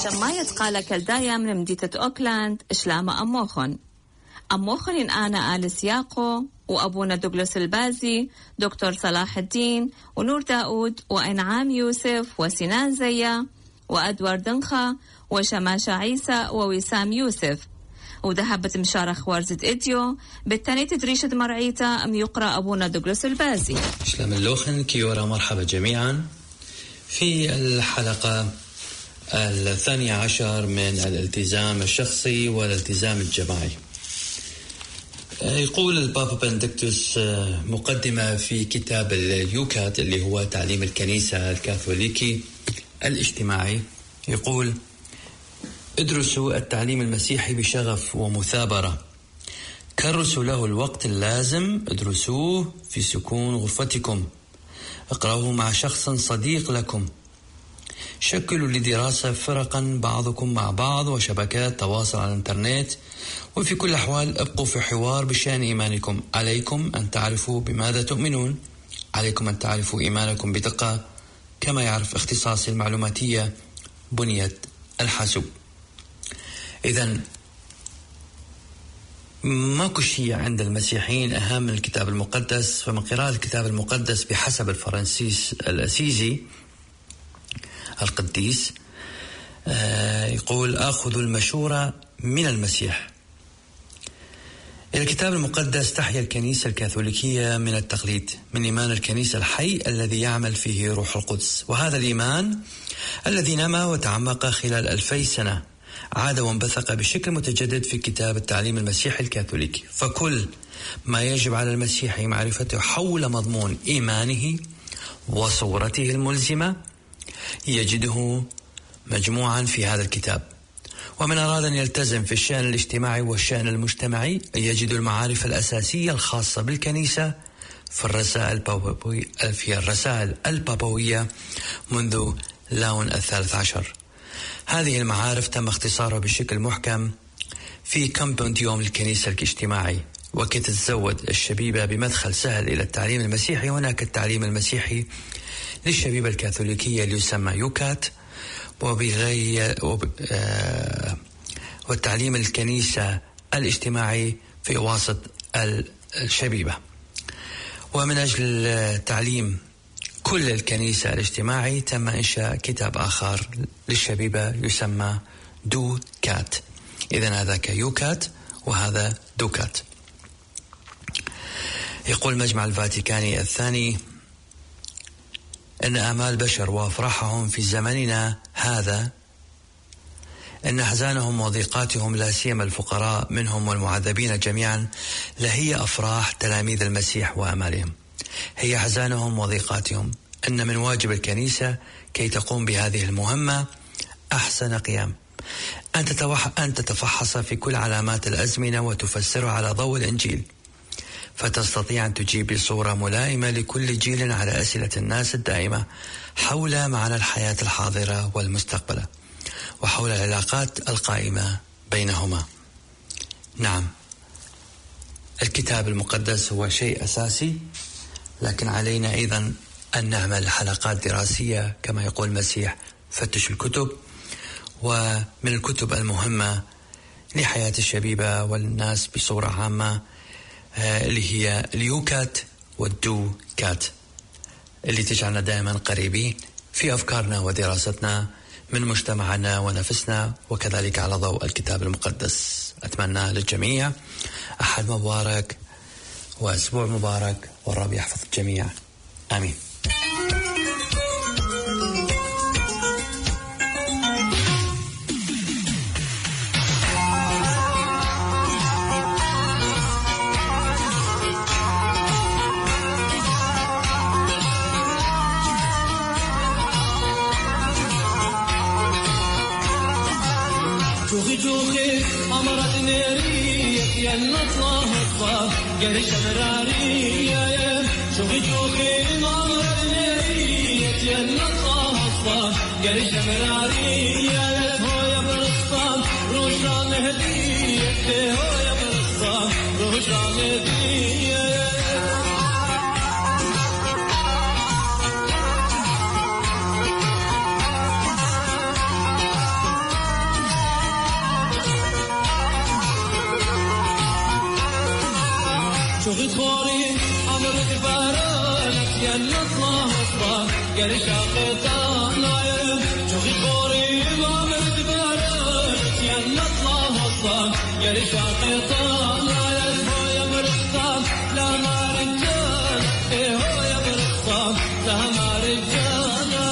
ما يتقال كالدايا من مدينة أوكلاند إشلامة أموخن إن أنا آل سياقو وأبونا دوغلاس البازي دكتور صلاح الدين ونور داود وإنعام يوسف وسنان زيا وأدوار دنخة وشماشة عيسى ووسام يوسف وذهبت مشارخ وارزد إديو بالتاني تدريشة مرعيتا أم يقرأ أبونا دوغلاس البازي. إشلام اللوخن كيورا مرحبا جميعا في الحلقة 12 من الالتزام الشخصي والالتزام الجماعي. يقول البابا بندكتوس مقدمة في كتاب اليوكات اللي هو تعليم الكنيسة الكاثوليكي الاجتماعي، يقول: ادرسوا التعليم المسيحي بشغف ومثابرة، كرسوا له الوقت اللازم، ادرسوه في سكون غرفتكم، اقرأوه مع شخص صديق لكم، شكلوا لدراسة فرقا بعضكم مع بعض وشبكات تواصل على الانترنت، وفي كل الأحوال ابقوا في حوار بشأن إيمانكم. عليكم أن تعرفوا بماذا تؤمنون، عليكم أن تعرفوا إيمانكم بدقة كما يعرف اختصاصي المعلوماتية بنية الحاسوب. إذن ماكو شيء عند المسيحيين أهم من الكتاب المقدس، فمن قراءة الكتاب المقدس بحسب الفرنسيس الأسيزي القديس يقول: أخذوا المشورة من المسيح. الكتاب المقدس تحيا الكنيسة الكاثوليكية من التقليد، من إيمان الكنيسة الحي الذي يعمل فيه روح القدس، وهذا الإيمان الذي نما وتعمق خلال 2000 سنة عاد وانبثق بشكل متجدد في كتاب التعليم المسيحي الكاثوليكي. فكل ما يجب على المسيحي معرفته حول مضمون إيمانه وصورته الملزمة يجده مجموعا في هذا الكتاب. ومن أراد أن يلتزم في الشأن الاجتماعي والشأن المجتمعي يجد المعارف الأساسية الخاصة بالكنيسة في الرسائل البابوية منذ لاون 13. هذه المعارف تم اختصارها بشكل محكم في كومبونديوم الكنيسة الاجتماعي. وكي تتزود الشبيبة بمدخل سهل إلى التعليم المسيحي، هناك التعليم المسيحي للشبيبة الكاثوليكية اللي يسمى يوكات، والتعليم الكنيسة الاجتماعي في وسط الشبيبة. ومن أجل تعليم كل الكنيسة الاجتماعي تم إنشاء كتاب آخر للشبيبة يسمى دو كات. إذن هذا يوكات وهذا دوكات. يقول المجمع الفاتيكاني الثاني أن آمال البشر وأفراحهم في زمننا هذا، أن أحزانهم وضيقاتهم لا سيما الفقراء منهم والمعذبين جميعا لهي أفراح تلاميذ المسيح وأمالهم، هي أحزانهم وضيقاتهم. أن من واجب الكنيسة كي تقوم بهذه المهمة أحسن قيام أن تتفحص في كل علامات الأزمنة وتفسرها على ضوء الإنجيل، فتستطيع أن تجيب بصورة ملائمة لكل جيل على أسئلة الناس الدائمة حول معنى الحياة الحاضرة والمستقبلة وحول العلاقات القائمة بينهما. نعم، الكتاب المقدس هو شيء أساسي، لكن علينا أيضا أن نعمل حلقات دراسية كما يقول المسيح: فتشوا الكتب. ومن الكتب المهمة لحياة الشبيبة والناس بصورة عامة اللي هي اليوكات والدو كات، اللي تجعلنا دائما قريبين في أفكارنا ودراستنا من مجتمعنا ونفسنا، وكذلك على ضوء الكتاب المقدس. أتمنى للجميع أحد مبارك وأسبوع مبارك، والرب يحفظ الجميع. آمين. جوخي أمرت نيريك يا النطلة هطلة قرش مرارية، جوخي أمرت نيريك يا النطلة هطلة قرش مرارية، هو يا برصان روشان هدية، هو يا برصان روشان هدية. خوري عمرك بارانك يا نطلع أصبح قال شاقتان نايم شوخي خوري عمرك بارانك يا نطلع أصبح قال شاقتان نايم هو يا مرقصان لا ما رجال هو يا مرقصان لا ما رجال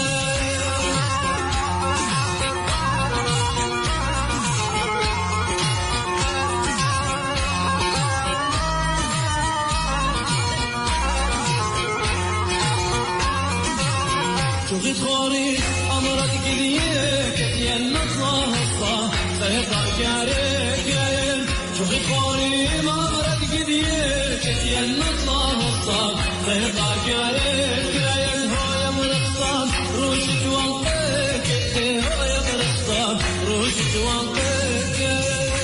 شوخي خوري أمرك كذيك يا نطلع الصا سيطع جارك يا شوخي خوري أمرك كذيك يا نطلع الصا سيطع جارك يا هو يا مرقصان روشك وانطيك هو يا مرقصان روشك وانطيك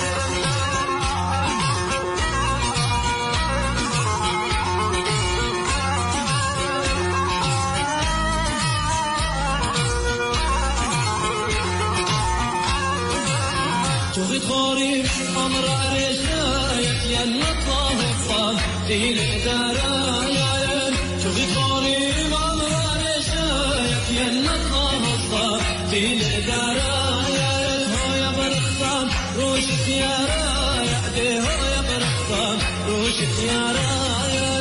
شوخي خوري أمر عريشايك يا نطلع الصال دين دارايا شوخي خوري أمر عريشايك يا نطلع الصال دين دارايا هو يا برقصان روشك يا رايا هو يا برقصان روشك يا رايا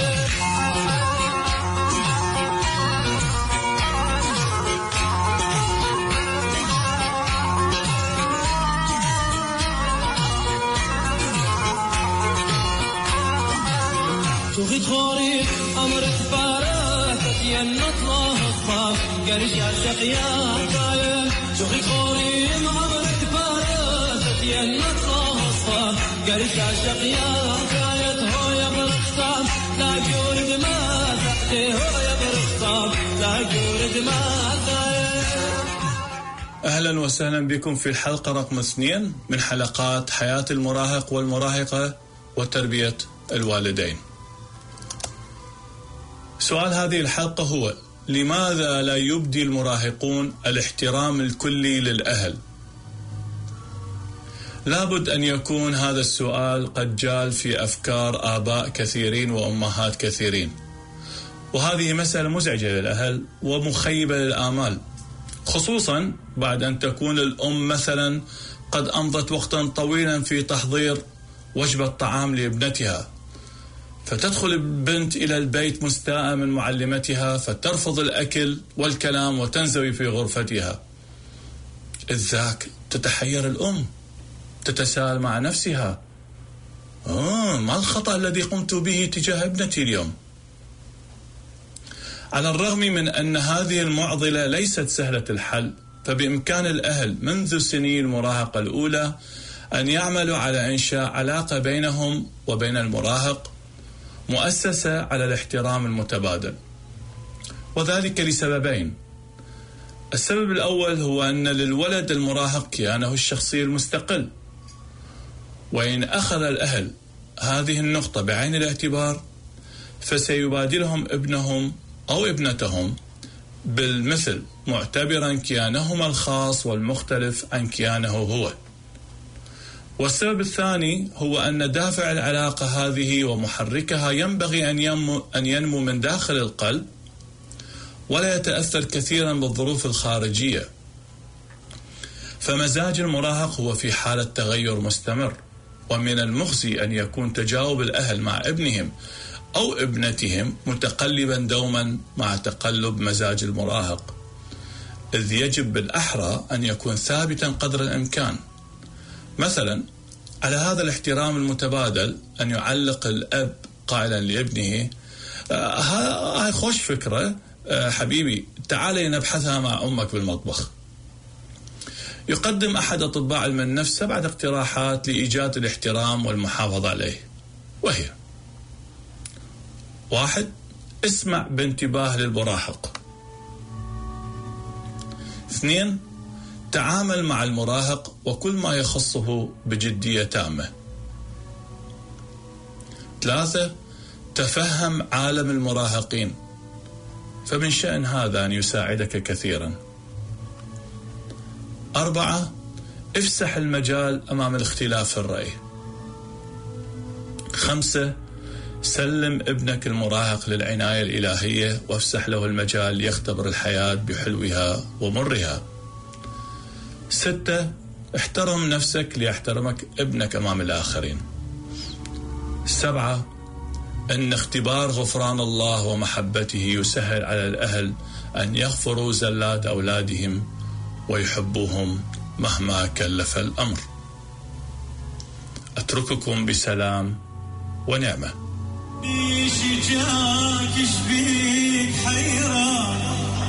شوخي خوري أمرك باراتك يا نطلع الصال قرش يا شقياك شوخي خوري أمرك باراتك يا نطلع الصال قرش يا شقياك هو يا برقصان لا جورد ما تحتي هو يا برقصان لا جورد ما أهلا وسهلا بكم في الحلقة رقم 2 من حلقات حياة المراهق والمراهقة وتربية الوالدين. سؤال هذه الحلقة هو: لماذا لا يبدي المراهقون الاحترام الكلي للأهل؟ لابد أن يكون هذا السؤال قد جال في أفكار آباء كثيرين وأمهات كثيرين، وهذه مسألة مزعجة للأهل ومخيبة للآمال، خصوصا بعد أن تكون الأم مثلا قد أمضت وقتا طويلا في تحضير وجبة طعام لابنتها، فتدخل البنت إلى البيت مستاءة من معلمتها فترفض الأكل والكلام وتنزوي في غرفتها. إذ ذاك تتحير الأم، تتساءل مع نفسها: ما الخطأ الذي قمت به تجاه ابنتي اليوم؟ على الرغم من أن هذه المعضلة ليست سهلة الحل، فبإمكان الأهل منذ سني المراهقة الأولى أن يعملوا على إنشاء علاقة بينهم وبين المراهق مؤسسة على الاحترام المتبادل، وذلك لسببين. السبب الأول هو أن للولد المراهق كيانه الشخصي المستقل، وإن أخذ الأهل هذه النقطة بعين الاعتبار فسيبادلهم ابنهم أو ابنتهم بالمثل، معتبرا كيانهما الخاص والمختلف عن كيانه هو. والسبب الثاني هو أن دافع العلاقة هذه ومحركها ينبغي أن ينمو من داخل القلب ولا يتأثر كثيرا بالظروف الخارجية، فمزاج المراهق هو في حالة تغير مستمر، ومن المخزي أن يكون تجاوب الأهل مع ابنهم أو ابنتهم متقلبا دوما مع تقلب مزاج المراهق، إذ يجب بالأحرى أن يكون ثابتا قدر الإمكان. مثلا على هذا الاحترام المتبادل أن يعلق الأب قائلا لابنه: هاي خوش فكرة حبيبي، تعالي نبحثها مع أمك بالمطبخ. يقدم أحد أطباء علم النفس 7 اقتراحات لإيجاد الاحترام والمحافظة عليه، وهي: 1. اسمع بانتباه للمراهق. 2. تعامل مع المراهق وكل ما يخصه بجدية تامة. 3. تفهم عالم المراهقين، فمن شأن هذا أن يساعدك كثيرا. 4. افسح المجال أمام الاختلاف في الرأي. 5. سلم ابنك المراهق للعناية الإلهية وافسح له المجال يختبر الحياة بحلوها ومرها. 6. احترم نفسك ليحترمك ابنك أمام الآخرين. 7. أن اختبار غفران الله ومحبته يسهل على الأهل أن يغفروا زلات أولادهم ويحبوهم مهما كلف الأمر. أترككم بسلام ونعمة. بيشجاك شبيك حيران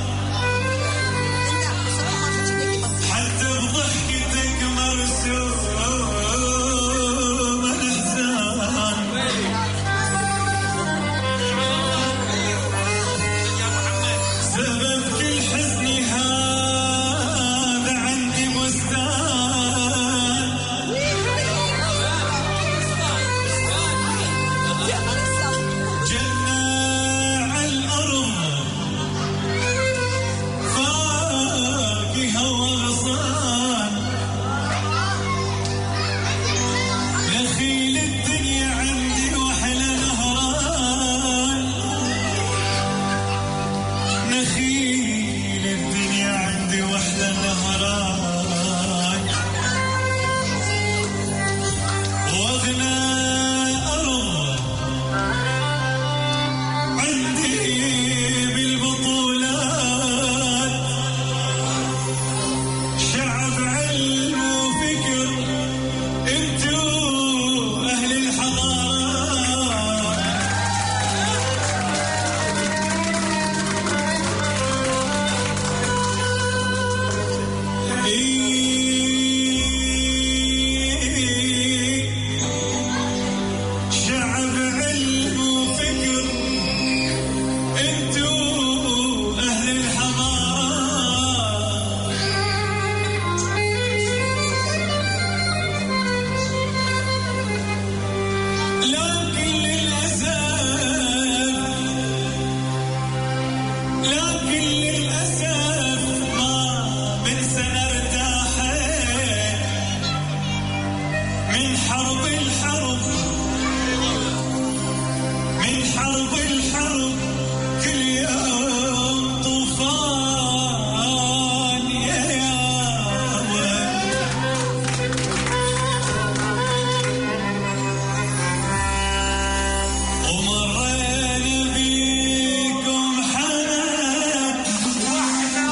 حتى بضحكتك مرسوم الإحزان سبب كل حزني هذا عندي بستان جنة عالأرض فاكهة وغصان نخيل الدنيا عندي وأحلى نهران نخيل الدنيا عندي وأحلى نهران وأغنى أرض عندي بالبطولات شعب علم وفكر انتو أهل الحضارات شعب علم وفكر انتو أهل الحضارات لكن للأسف ما من سنة ارتاحت من حرب الحرب كل يوم طوفان يا ومرينا بيكم حنان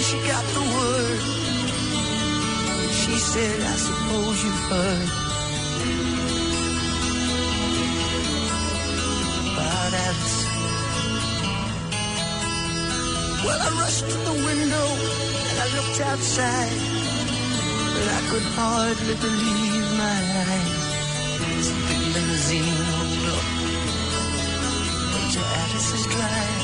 she got the word. She said, I suppose you've heard about Alice. Well, I rushed to the window and I looked outside, but I could hardly believe my eyes. As the big limousine rolled up into Alice's drive.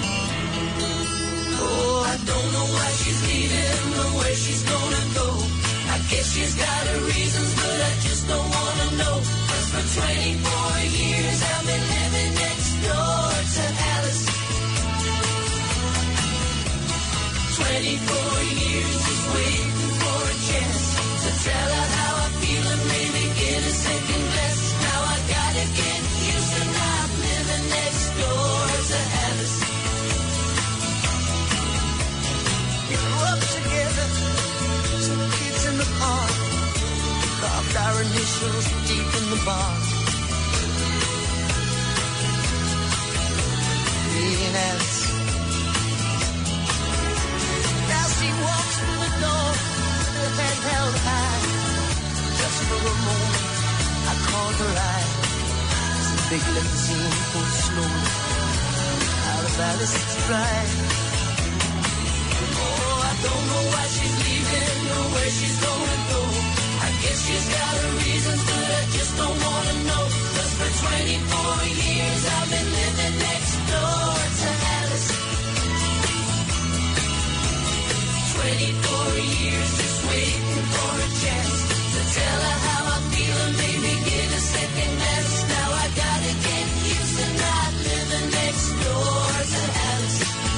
Oh, I don't know why she's leaving or where she's gonna go. I guess she's got her reasons, but I just don't wanna know. 'Cause for 24 years I've been living next door to Alice. 24 years just waiting for a chance to tell her how I feel and maybe get a second glass. Now I gotta get used to not living next door to Alice. We grew up together, some kids in the park, carved our initials deep in the barn. Me and Alice. Now she walks through the door with her head held high. Just for a moment, I caught her eye. As the big limousine pulled slowly out of Alice's drive. Oh, I don't know why she's leaving or where she's gonna go. I guess she's got her reasons, but I just don't wanna know. 'Cause for 24 years I've been living next door to Alice. 24 years just waiting for a chance to tell her how I feel and maybe get a second glance. Now I gotta get used to not living next door to Alice.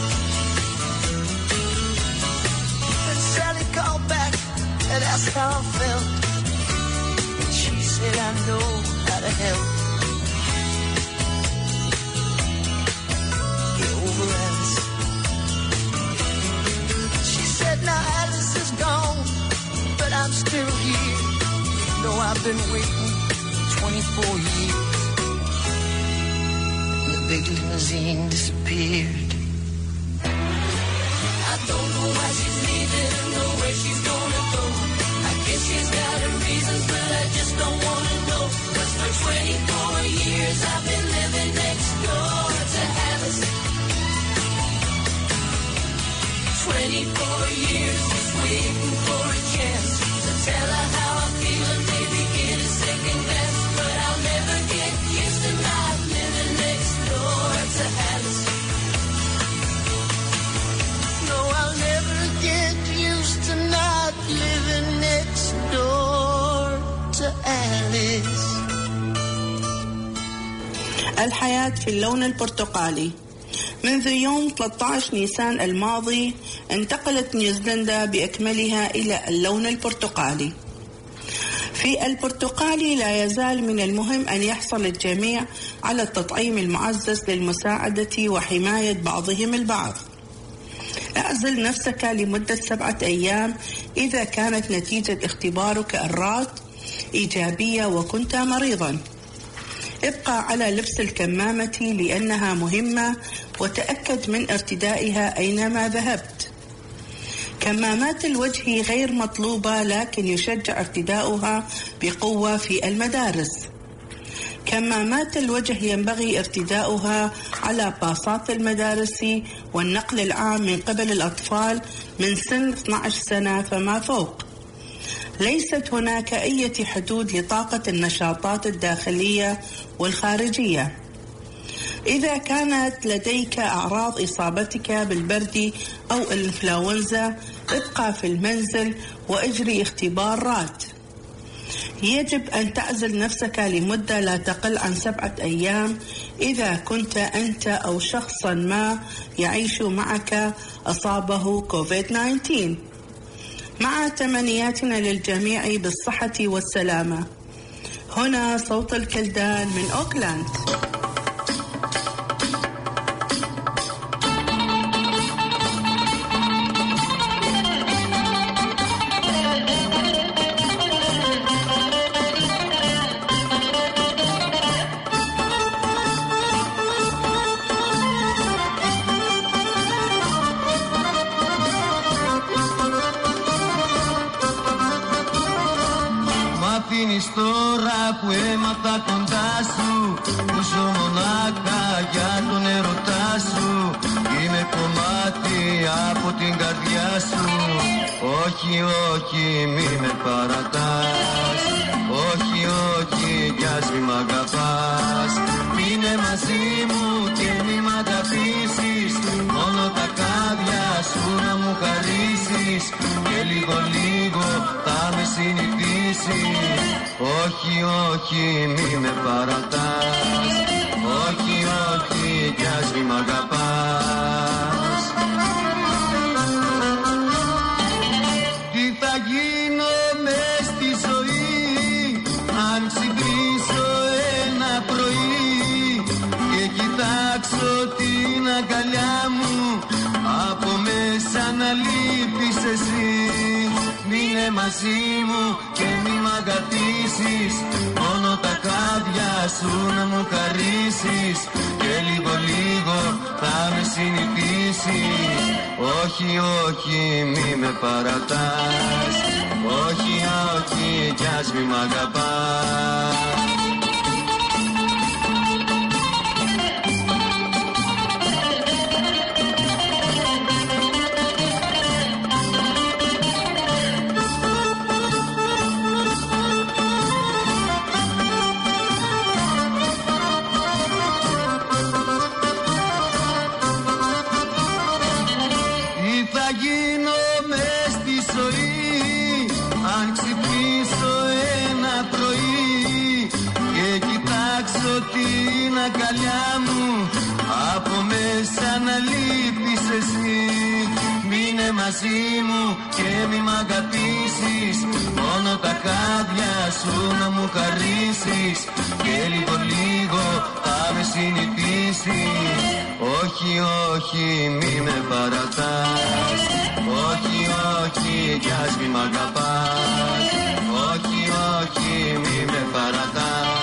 And Sally called back and asked how I felt. And she said, I know how to help. Get over Alice. She said, now Alice is gone, but I'm still here. No, I've been waiting 24 years. And the big limousine disappeared. I don't know why she's leaving or where she's gonna go. I guess she's got her reasons, but I just don't wanna know. 'Cause for 24 years I've been living next door to Alice. 24 years just waiting for a chance to tell her how I feel and maybe get a second glance. But I'll never get used to not living next door to Alice. No, I'll never get used to not living next door to Alice. الحياة في اللون البرتقالي. منذ يوم 13 نيسان الماضي انتقلت نيوزيلندا بأكملها إلى اللون البرتقالي. في البرتقالي لا يزال من المهم أن يحصل الجميع على التطعيم المعزز للمساعدة وحماية بعضهم البعض. اعزل نفسك لمدة 7 أيام إذا كانت نتيجة اختبارك الرات إيجابية وكنت مريضا. ابقى على لبس الكمامة لأنها مهمة وتأكد من ارتدائها أينما ذهبت. كمامات الوجه غير مطلوبة لكن يشجع ارتداؤها بقوة في المدارس. كمامات الوجه ينبغي ارتداؤها على باصات المدارس والنقل العام من قبل الأطفال من سن 12 سنة فما فوق. ليست هناك أي حدود لطاقة النشاطات الداخلية والخارجية. إذا كانت لديك أعراض إصابتك بالبرد أو الإنفلونزا ابقى في المنزل وأجري اختبار رات. يجب أن تعزل نفسك لمدة لا تقل عن 7 أيام إذا كنت أنت أو شخصا ما يعيش معك أصابه كوفيد-19. مع تمنياتنا للجميع بالصحة والسلامة. هنا صوت الكلدان من أوكلاند. που έμαθα κοντά σου, που ζω μονάχα για τον ερωτά σου. Είμαι κομμάτι από την καρδιά σου. Όχι, όχι, μη με παρατάς. Όχι, όχι, κι ας μη μ' αγαπάς. Μείνε μαζί μου και μη μ' αγαπήσεις. Μόνο τα κάδια σου να μου χαρίσεις. Και λίγο λίγο θα με συνηθίσεις. Όχι, όχι, μη με παρατάς. Όχι, όχι, κι ας μη μ' αγαπάς. Τι θα γίνω μες στη ζωή αν ξυπνήσω ένα πρωί και κοιτάξω την αγκαλιά μου, από μέσα να λείπεις εσύ. Μείνε μαζί μου και μη μ' αγαπήσεις. Μόνο τα χάδια σου να μου χαρίσεις. Και λίγο λίγο θα με συνηθίσεις. Όχι, όχι, μη με παρατάς. Όχι, όχι, κι ας μη μ' αγαπάς. Την αγκαλιά μου, από μέσα να λείπεις εσύ. Μείνε μαζί μου και μη μ' αγαπήσεις. Μόνο τα χάδια σου να μου χαρίσεις. Και λίγο λίγο θα με συνηθίσεις. Όχι, όχι, μη με παρατάς. Όχι, όχι, κι ας μη μ' αγαπάς. Όχι, όχι, μη με παρατάς.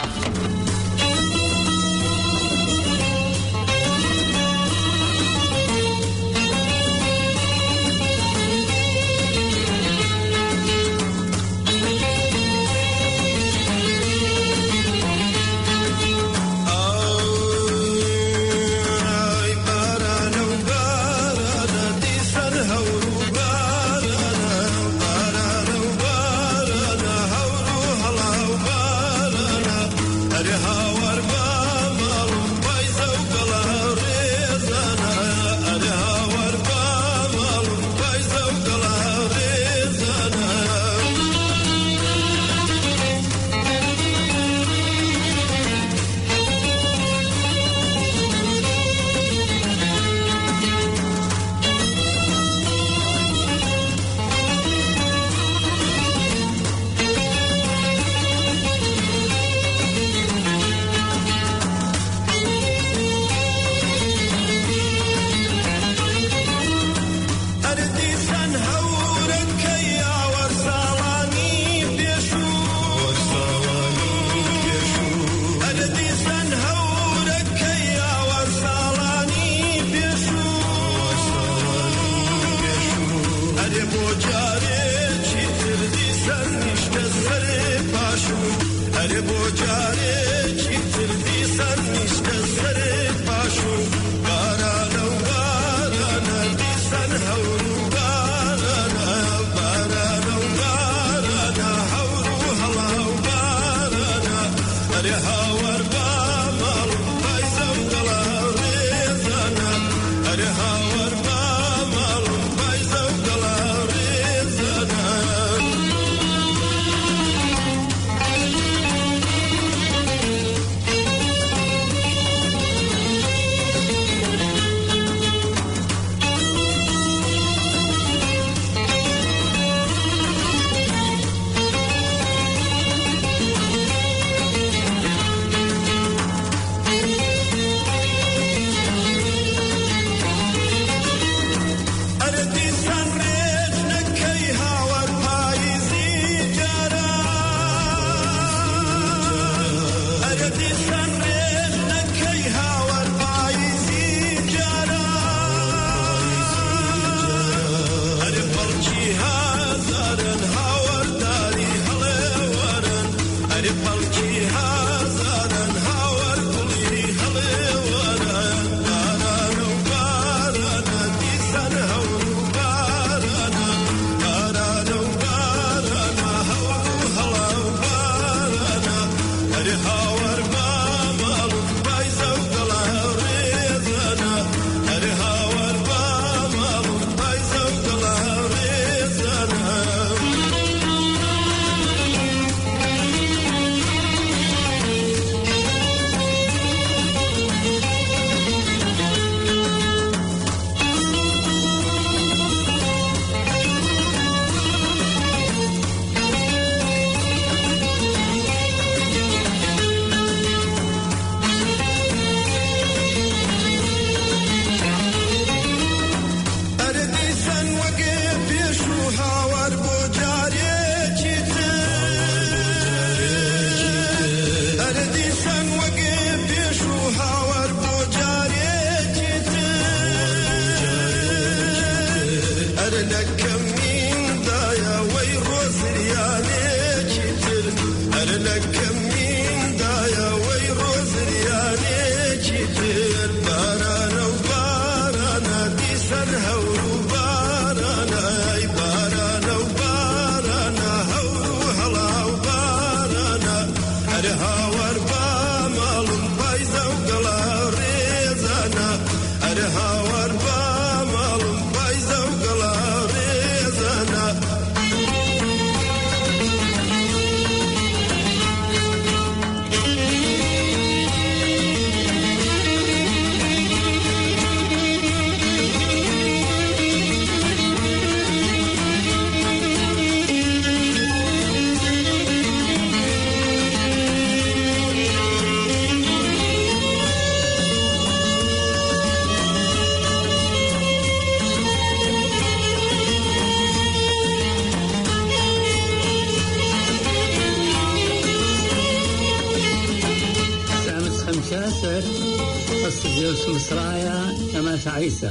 قصة مصرايا كماس عيسى.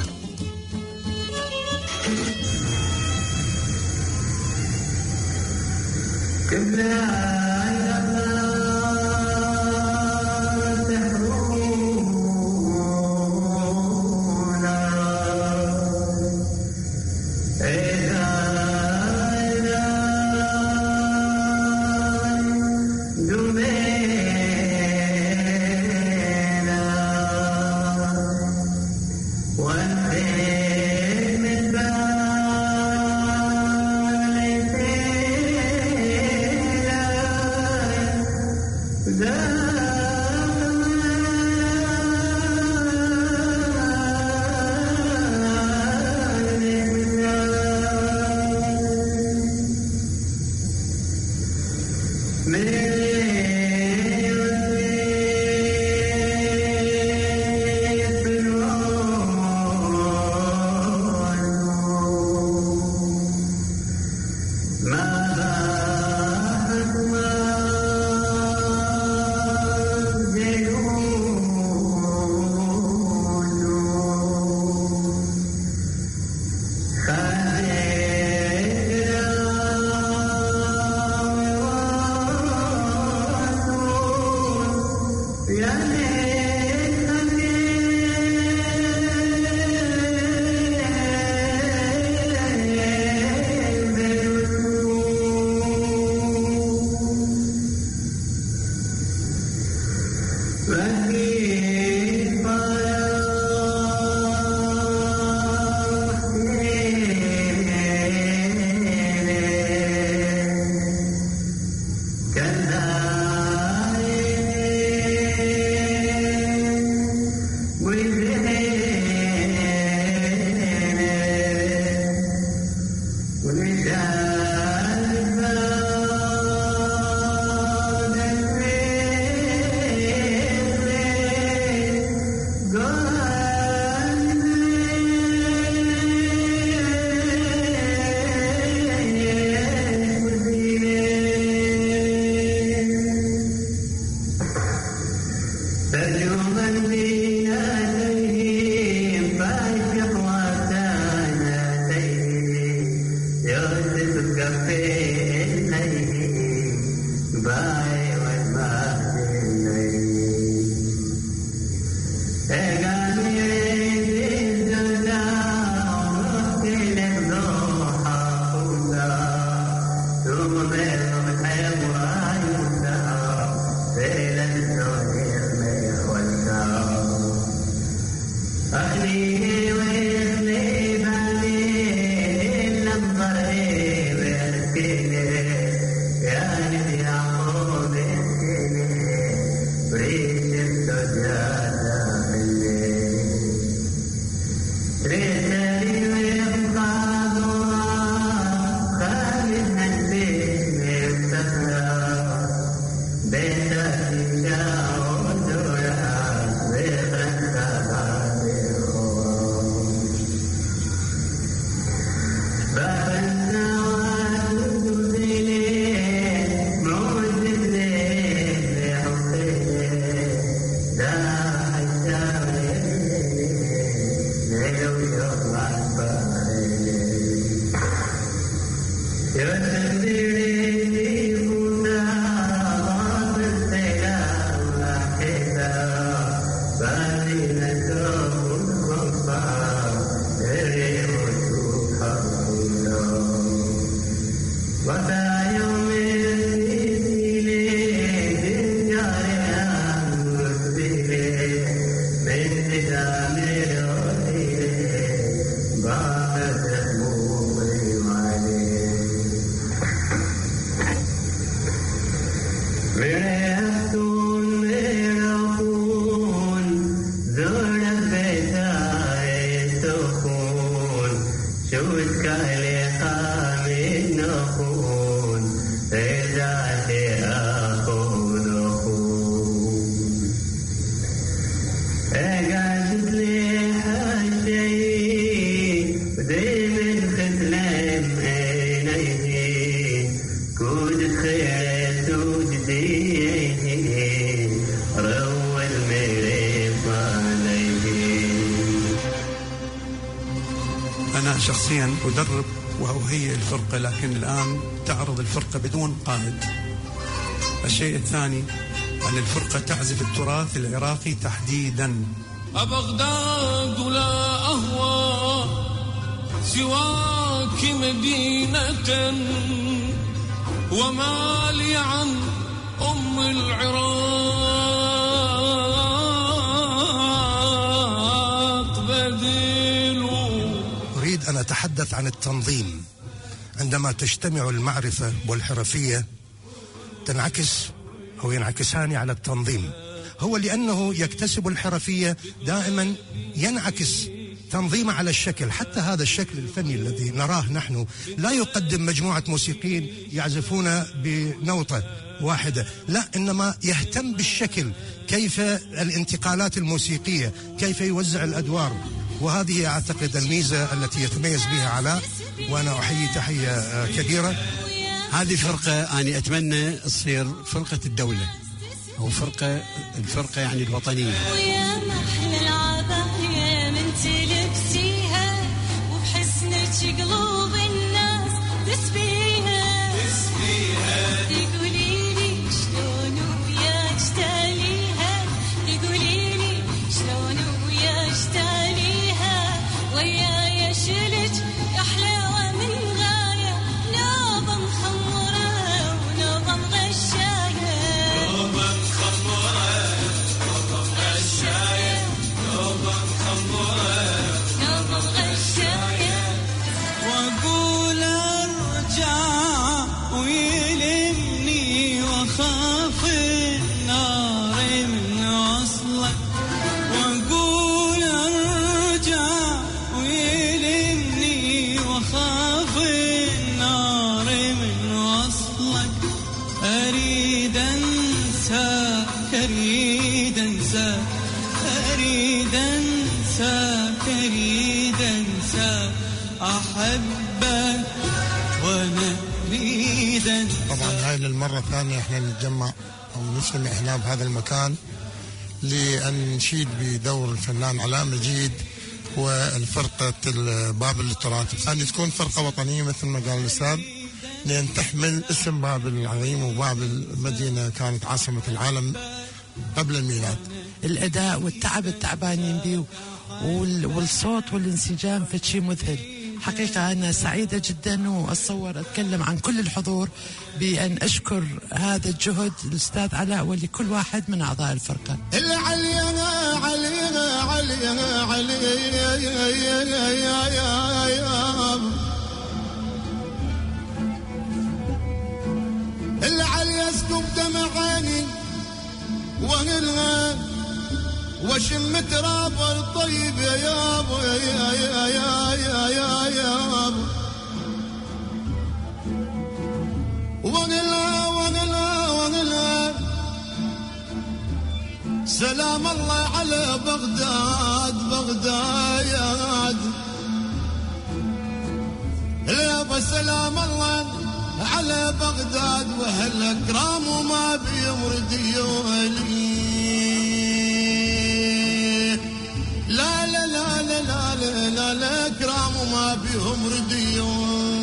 Amen. شوت كالي خامي نخون رجعتي أخون أخون أقعد لي حشي ودايما ختلم عينيه كود خيرت وجديه روى المريض عليه. أنا شخصيا أدرب وأهيئ الفرقة، لكن الآن تعرض الفرقة بدون قائد. الشيء الثاني أن الفرقة تعزف التراث العراقي تحديدا. أبغداد لا أهوى سواك مدينة وما لي عن أم العراق بديل. أريد أن أتحدث عن التنظيم. عندما تجتمع المعرفة والحرفية تنعكس أو ينعكسان على التنظيم. هو لأنه يكتسب الحرفية دائما ينعكس تنظيمه على الشكل. حتى هذا الشكل الفني الذي نراه نحن لا يقدم مجموعة موسيقيين يعزفون بنوتة واحدة، لا، إنما يهتم بالشكل، كيف الانتقالات الموسيقية، كيف يوزع الأدوار. وهذه أعتقد الميزة التي يتميز بها علاء، وأنا أحيي تحية كبيرة. هذه فرقة أنا أتمنى تصير فرقة الدولة أو الفرقة يعني الوطنية. ويا محلى العباية من تلبسيها وبحسنك قلوب الناس تسبيها تقولي لي شلون وياك تاليها، تقولي لي شلون وياك تاليها وياي شلك يا حلاوة من غاية نوبة مخمرة ونوبة مغشاية نوبة مخمرة نوبة مغشاية نوبة مخمرة نوبة مغشاية. وأقول أرجع ويلمني وأخاف النار من وصلك، وأقول أرجع ويلمني وأخاف النار من وصلك. أريد أنساك أريد أنساك أريد أنساك أريد أنساك أحبك وأنا أريد أنساك. طبعا هاي للمرة الثانية احنا نتجمع أو نجتمع هنا بهذا المكان لأن نشيد بدور الفنان علاء مجيد والفرقة بابل للتراث، أن تكون فرقة وطنية مثل ما قال الأستاذ، لأن تحمل اسم بابل العظيم، وبابل مدينة كانت عاصمة العالم قبل الميلاد. الأداء والتعب التعبانين بيه والصوت والانسجام فشي مذهل. حقيقة أنا سعيدة جدا، وأتصور أتكلم عن كل الحضور بأن أشكر هذا الجهد الأستاذ علاء ولكل واحد من أعضاء الفرقة. العلي اسكب دمع عيني وانلها وشم تراب الطيب يا يابو يا يا يا يا يا يابو وانلها وانلها وانلها. سلام الله على بغداد بغداد يابا، سلام الله على بغداد واهل اكرام وما بيمرد يولي. لا لا لا لا لا لا لا لا اكرام وما بيهم رديون.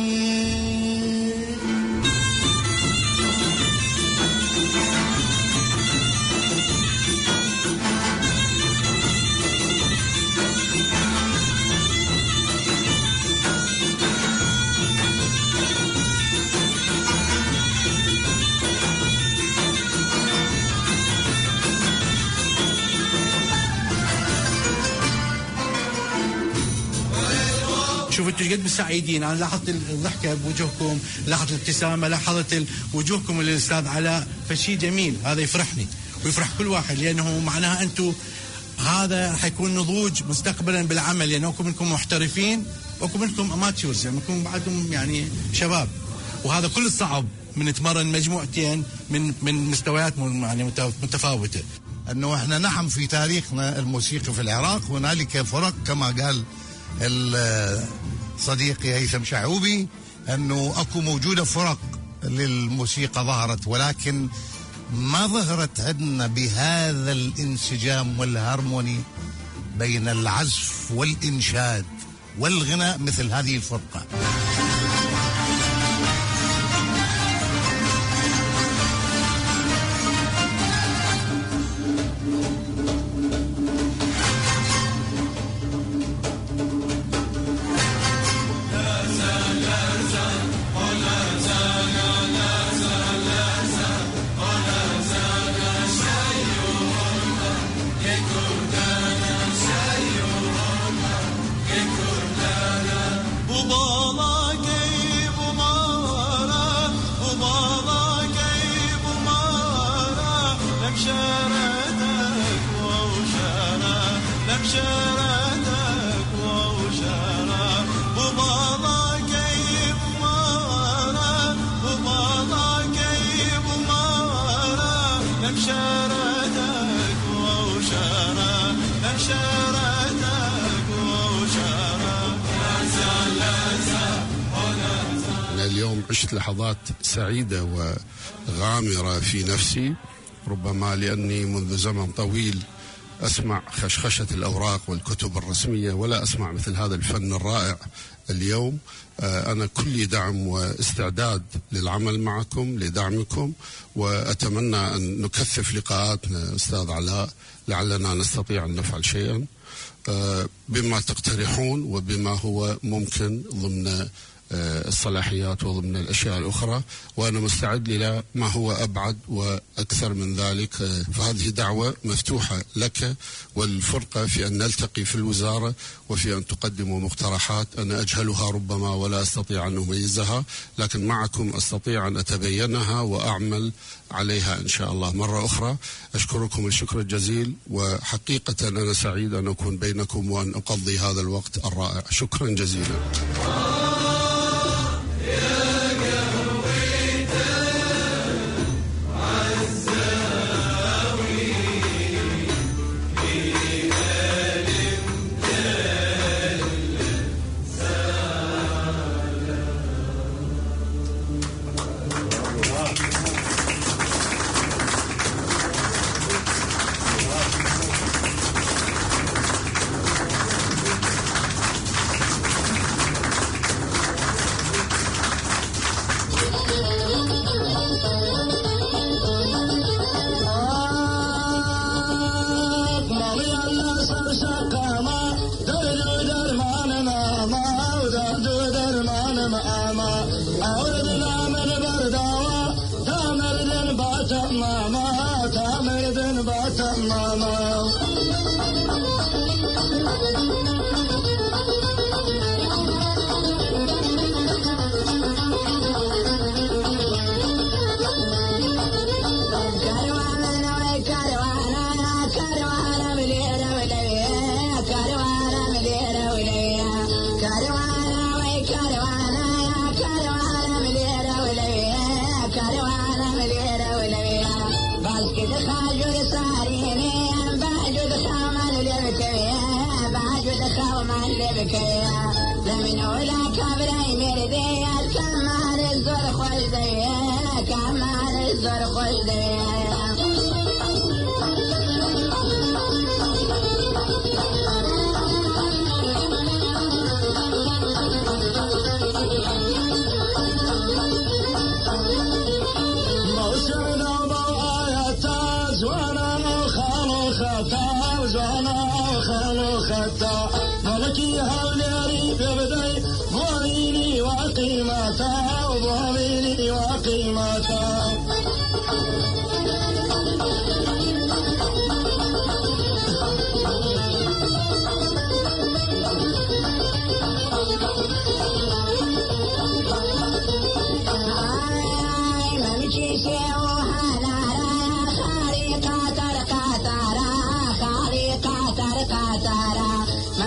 شوفوا انتوا قد سعيدين. انا لاحظت الضحكه بوجوهكم، لاحظت الابتسامه، لاحظت وجوهكم للاستاذ علاء، فشي جميل. هذا يفرحني ويفرح كل واحد، لانه معناها انتوا هذا حيكون نضوج مستقبلا بالعمل، يعني اكو منكم محترفين واكو منكم اماتشورز، يعني منكم بعدهم يعني شباب، وهذا كل صعب من تمرن مجموعتين من مستويات يعني متفاوته. انه احنا نعم في تاريخنا الموسيقي في العراق هنالك فرق كما قال صديقي هيثم شعوبي، انه اكو موجوده فرق للموسيقى ظهرت، ولكن ما ظهرت عندنا بهذا الانسجام والهارموني بين العزف والإنشاد والغناء مثل هذه الفرقة. اليوم عشت لحظات سعيدة وغامرة في نفسي، ربما لأني منذ زمن طويل أسمع خشخشة الأوراق والكتب الرسمية ولا أسمع مثل هذا الفن الرائع. اليوم أنا كلي دعم واستعداد للعمل معكم لدعمكم، وأتمنى أن نكثف لقاءاتنا أستاذ علاء لعلنا نستطيع أن نفعل شيئا بما تقترحون وبما هو ممكن ضمن الصلاحيات وضمن الأشياء الأخرى، وأنا مستعد إلى ما هو أبعد وأكثر من ذلك. فهذه دعوة مفتوحة لك والفرقة في أن نلتقي في الوزارة وفي أن تقدموا مقترحات أنا أجهلها ربما ولا أستطيع أن أميزها، لكن معكم أستطيع أن أتبينها وأعمل عليها إن شاء الله. مرة أخرى أشكركم الشكر الجزيل، وحقيقة أنا سعيد أن أكون بينكم وأن أقضي هذا الوقت الرائع. شكرا جزيلا. خارقة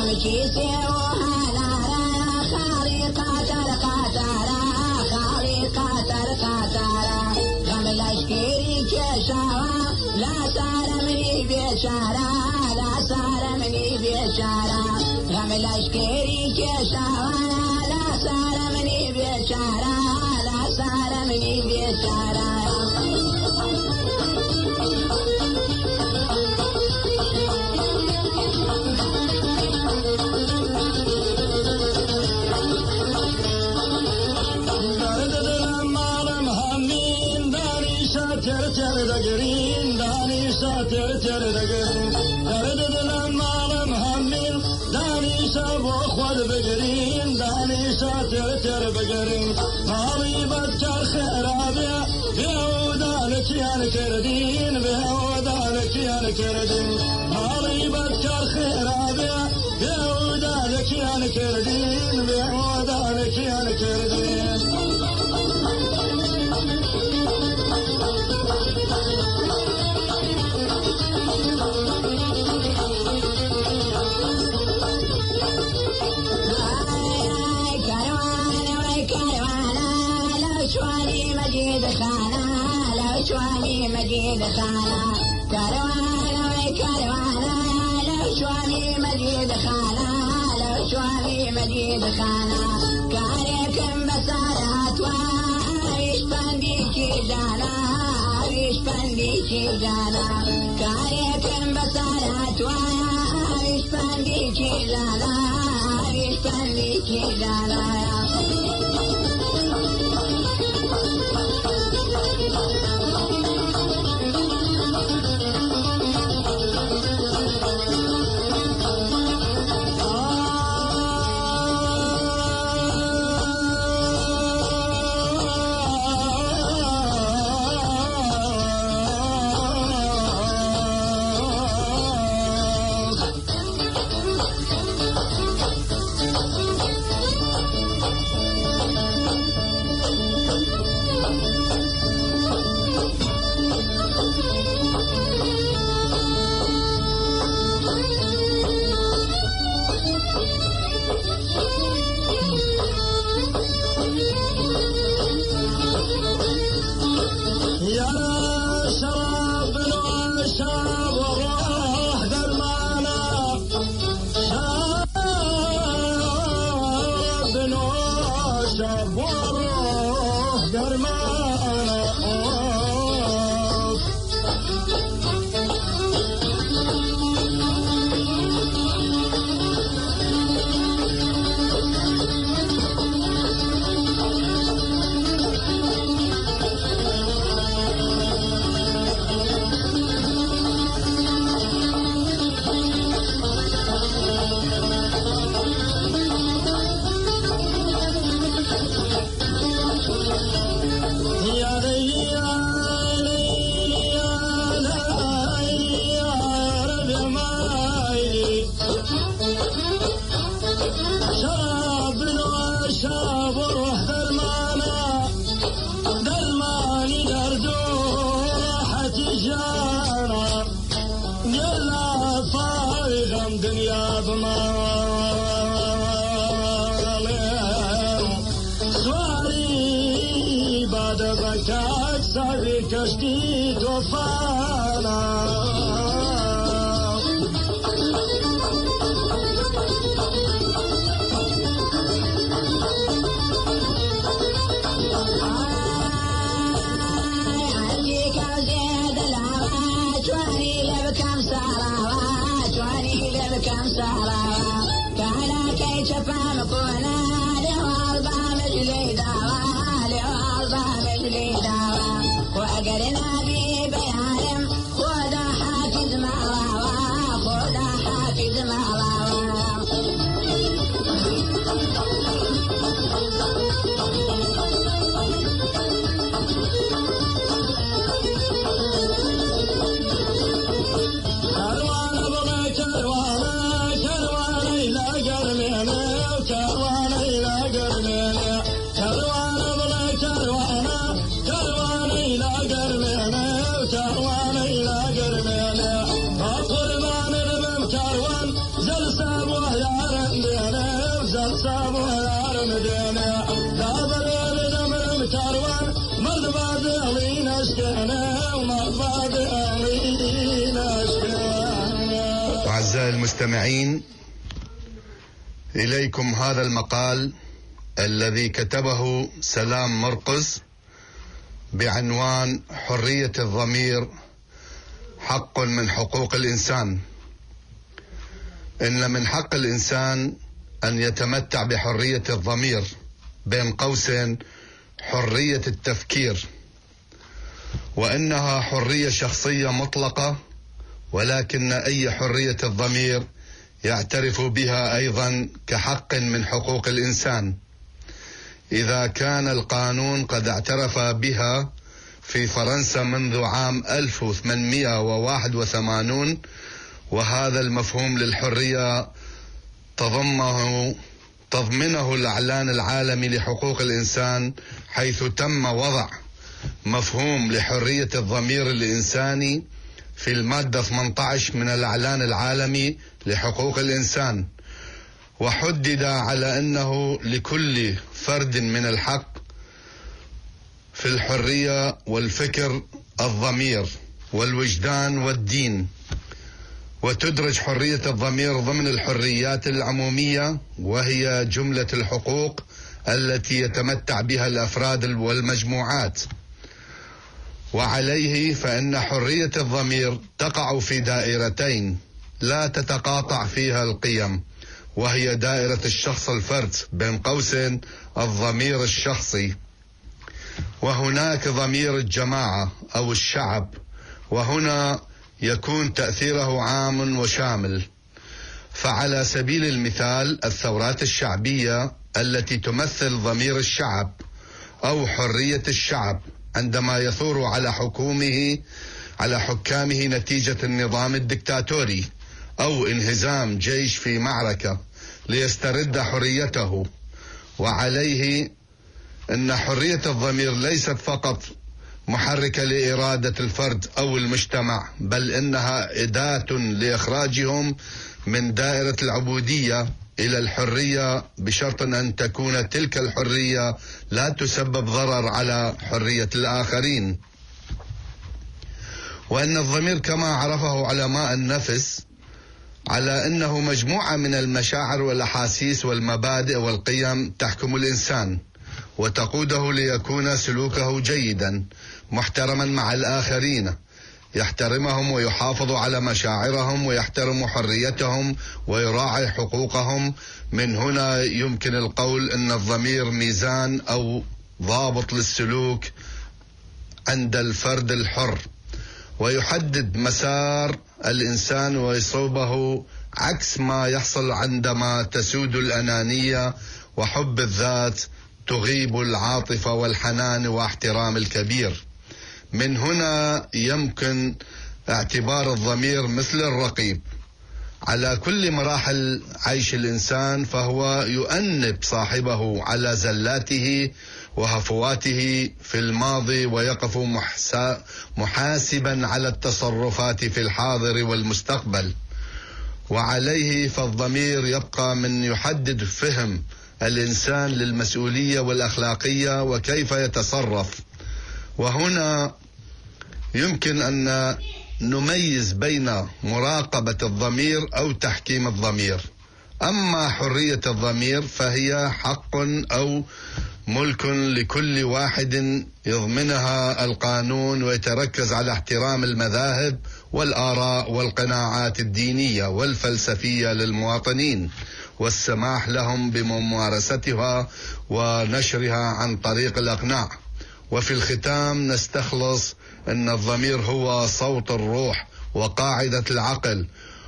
كروان صابوه يا رمدينا وزاد صابوه يا رمدينا دابر الزمر متروان مرد بعد أغلينا اشكينا ومرد بعد أغلينا اشكينا. أعزائي المستمعين، إليكم هذا المقال الذي كتبه سلام مرقس بعنوان حرية الضمير حق من حقوق الإنسان. إن من حق الإنسان أن يتمتع بحرية الضمير، بين قوسين حرية التفكير، وإنها حرية شخصية مطلقة، ولكن أي حرية الضمير يعترف بها أيضا كحق من حقوق الإنسان. إذا كان القانون قد اعترف بها في فرنسا منذ عام 1881، وهذا المفهوم للحرية تضمنه الإعلان العالمي لحقوق الإنسان، حيث تم وضع مفهوم لحرية الضمير الإنساني في المادة 18 من الإعلان العالمي لحقوق الإنسان، وحدد على أنه لكل فرد من الحق في الحرية والفكر، الضمير والوجدان والدين. وتدرج حرية الضمير ضمن الحريات العمومية، وهي جملة الحقوق التي يتمتع بها الأفراد والمجموعات. وعليه فإن حرية الضمير تقع في دائرتين لا تتقاطع فيها القيم، وهي دائرة الشخص الفرد، بين قوسين الضمير الشخصي، وهناك ضمير الجماعة أو الشعب، وهنا يكون تأثيره عام وشامل. فعلى سبيل المثال الثورات الشعبية التي تمثل ضمير الشعب أو حرية الشعب عندما يثور على حكامه نتيجة النظام الدكتاتوري، أو انهزام جيش في معركة ليسترد حريته. وعليه أن حرية الضمير ليست فقط محركة لإرادة الفرد أو المجتمع، بل إنها أداة لإخراجهم من دائرة العبودية إلى الحرية، بشرط أن تكون تلك الحرية لا تسبب ضرر على حرية الآخرين. وأن الضمير كما عرفه علماء النفس على أنه مجموعة من المشاعر والأحاسيس والمبادئ والقيم تحكم الإنسان وتقوده ليكون سلوكه جيدا محترما مع الآخرين، يحترمهم ويحافظ على مشاعرهم ويحترم حريتهم ويراعي حقوقهم. من هنا يمكن القول أن الضمير ميزان أو ضابط للسلوك عند الفرد الحر، ويحدد مسار الإنسان ويصوبه، عكس ما يحصل عندما تسود الأنانية وحب الذات، تغيب العاطفة والحنان واحترام الكبير. من هنا يمكن اعتبار الضمير مثل الرقيب على كل مراحل عيش الإنسان، فهو يؤنب صاحبه على زلاته وهفواته في الماضي، ويقف محاسبا على التصرفات في الحاضر والمستقبل. وعليه فالضمير يبقى من يحدد فهم الإنسان للمسؤولية والأخلاقية وكيف يتصرف. وهنا يمكن أن نميز بين مراقبة الضمير أو تحكيم الضمير. أما حرية الضمير فهي حق أو ملك لكل واحد يضمنها القانون، ويتركز على احترام المذاهب والآراء والقناعات الدينية والفلسفية للمواطنين، والسماح لهم بممارستها ونشرها عن طريق الإقناع. وفي الختام نستخلص أن الضمير هو صوت الروح وقاعدة العقل،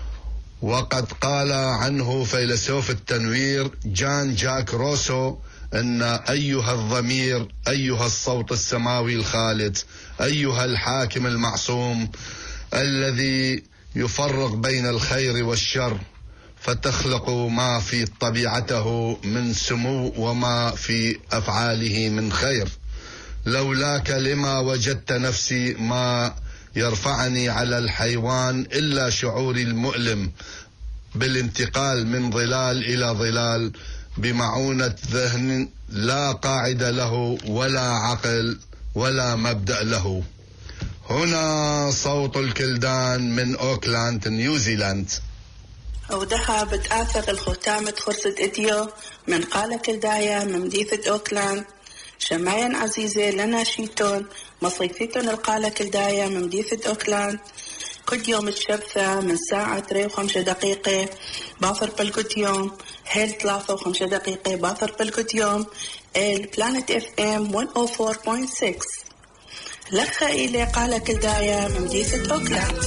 وقد قال عنه فيلسوف التنوير جان جاك روسو أن أيها الضمير، أيها الصوت السماوي الخالد، أيها الحاكم المعصوم الذي يفرق بين الخير والشر، فتخلق ما في طبيعته من سمو وما في أفعاله من خير. لولاك لما وجدت نفسي ما يرفعني على الحيوان إلا شعوري المؤلم بالانتقال من ظلال إلى ظلال بمعونة ذهن لا قاعدة له ولا عقل ولا مبدأ له. هنا صوت الكلدان من أوكلاند نيوزيلاند. أودها بتآثر الختامة خرصة إديو من قالة كلدايا من مديثة أوكلاند. شمايا عزيزة لنا شيتون مصيفيتون القالة كلدايا من مديثة أوكلاند. كل يوم الشبثة من ساعة 3:05 دقيقة باثر بالكل يوم. هيل 3:05 دقيقة باثر بالكل يوم. البلانت FM 104.6 لخا إلي قالة كلدايا من مديثة أوكلاند.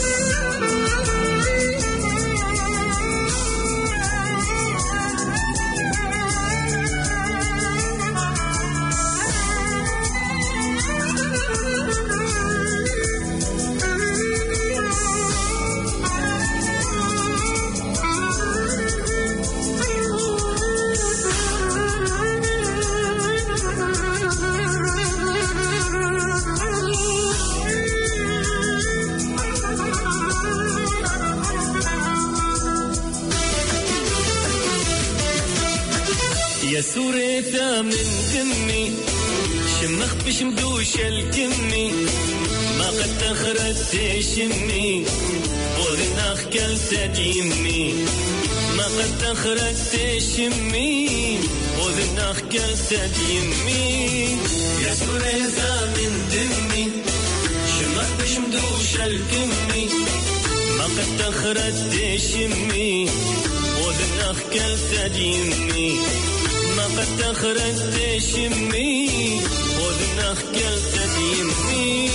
يا سوريتا من دمي شمخ بشمدوش الكمي ما قد تخرجت شمي وذناخ كلت ديمي ما قد تخرجت شمي وذناخ كلت ديمي يا سوريتا من دمي شمخ بشمدوش الكمي ما قد تخرجت شمي وذناخ كلت ديمي ما قد تخرجت شمي وذناخ كلت ديمي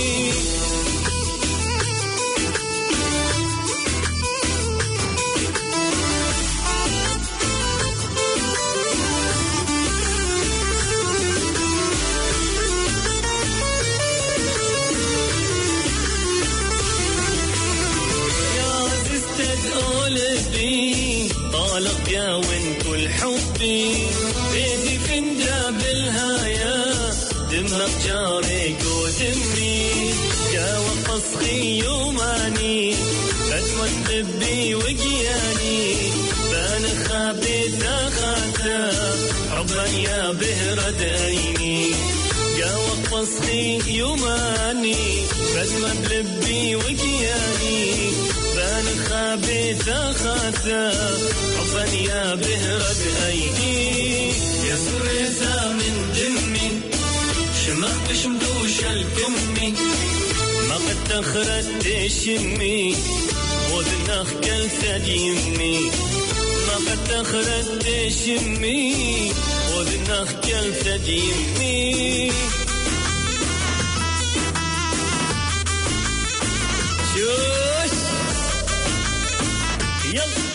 يا عزيزتك قلبي طالق يا وين كل حبي بيتي فنجا بالهايا دمك جارك ودمي يا وقصخي يوماني فتوى بي وقياني بان خابت خاتا حبا يا بهرد عيني يا وقصخي يوماني فتوى بلبي وقياني بان خابت خاتا حبا يا بهرد عيني يا سريتا من دمي شمخ بشمدوش الكمي ما قد تخرجت شمي وذناخ كلت ديمي ما قد تخرجت شمي وذناخ كلت ديمي شوش يلا